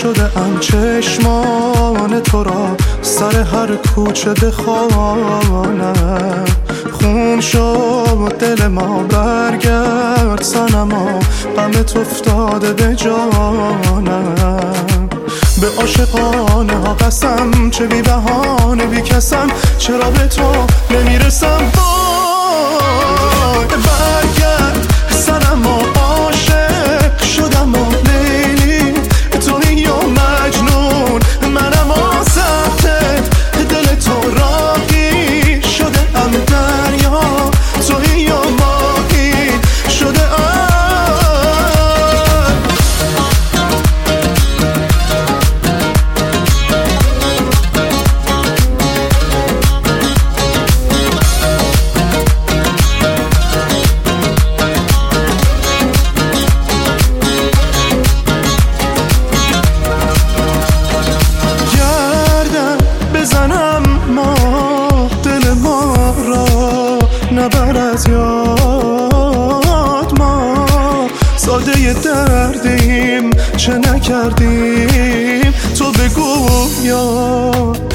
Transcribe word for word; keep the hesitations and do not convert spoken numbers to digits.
شده ام چشمان تو را سر هر کوچه بخوانم. خون شد دل ما برگرد صنما، غمت افتاده به جانم. به عاشقانه ها قسم، چه بی بهانه بی کسم، چرا به تو نمیرسم. وای برگرد صنما، عاشق شدم و لیلی تویی یا مجنون، منم آزادت دل تو راهی شده ام دریا، تویی یا ماهی شده ام. نبر از یاد ما ساده دردیم، چه نکردیم تو بگو یا